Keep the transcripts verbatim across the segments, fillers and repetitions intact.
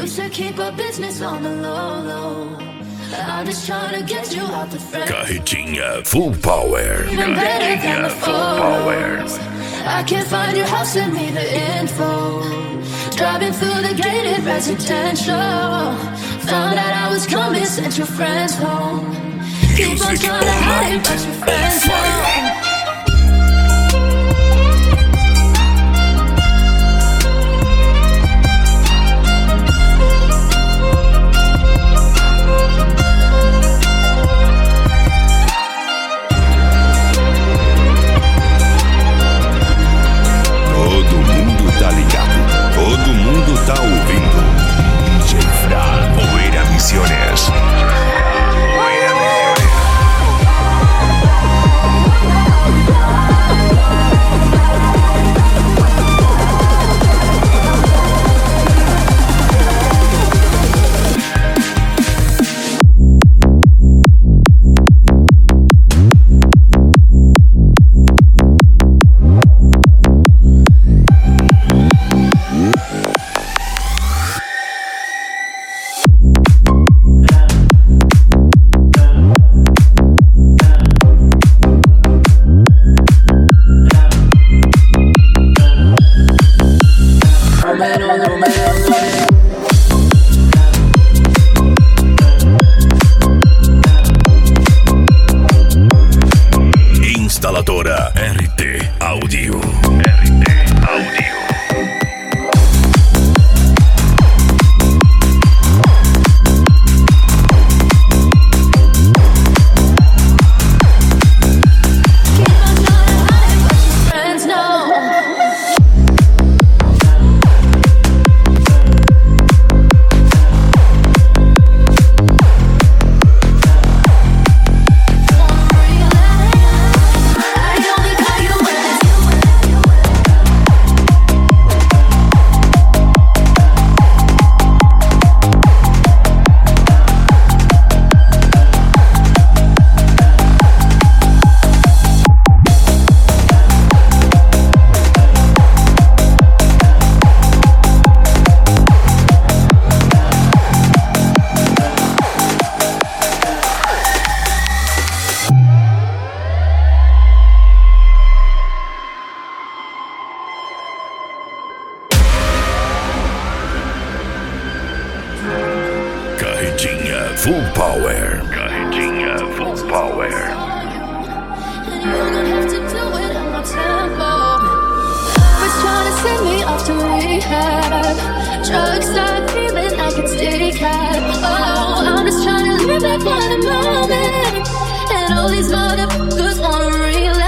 should keep our business on the low, low. I'm just trying to get you out the front. Carretinha Full Power. Even better than the Full Power. I can't find your house, send me the info. Driving through the gated residential. Found out I was coming, sent your friends home. Keep on trying to hide, but your friends know. Todo mundo tá ouvindo D J Fra, Poeira Misiones. Poeira Misiones. Instaladora R T Audio. R T Audio. Carretinha Full Power. Carretinha Full Power. And you don't have to do it on my tempo. Was trying to send me off to rehab. Drugs start feeling like it's decaf. Oh, I'm just trying to live that for the moment. And all these motherfuckers wanna relapse.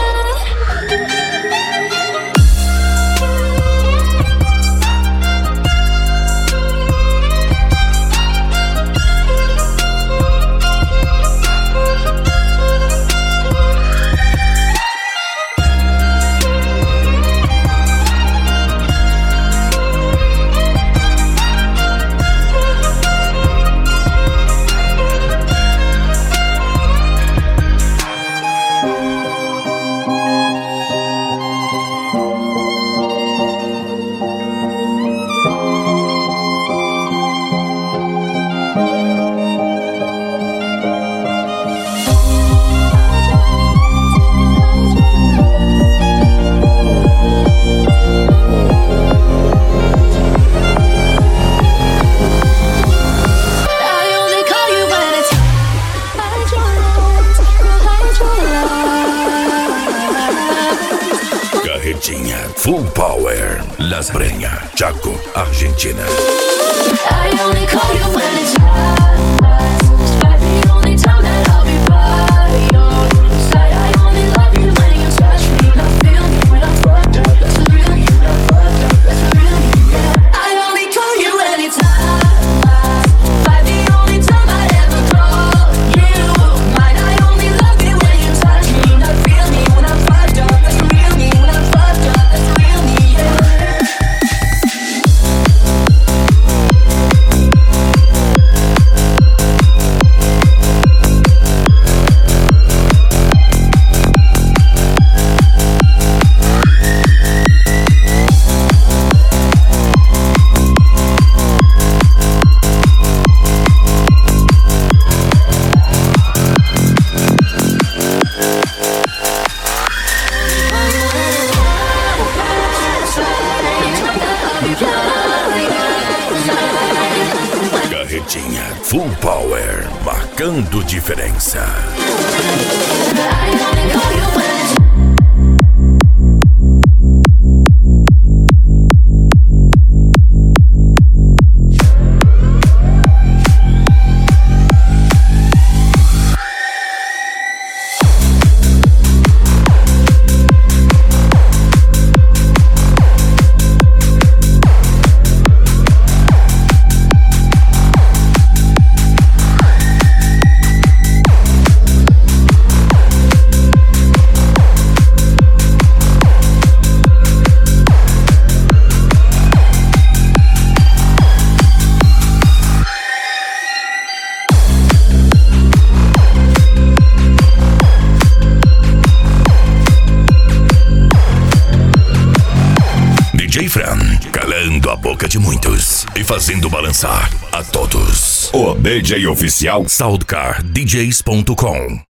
Full Power, Las Breñas, Chaco, Argentina. I only call you when it's hot. Despite the only time that I'll be by your side. I only love you when you touch me. Not feel me when I'm fucked up. That's the real you, not fucked up. That's the real you, yeah. I only call you when it's hot. Despite the only time I ever call you mine. I only love you when you touch me. Not feel me when I'm fucked up. That's the real me when I'm fucked up. That's the real me, yeah. Verdinha, full power, marcando diferença. I only call you when it's D J Fran, calando a boca de muitos e fazendo balançar a todos. O D J oficial Soundcar D Js ponto com.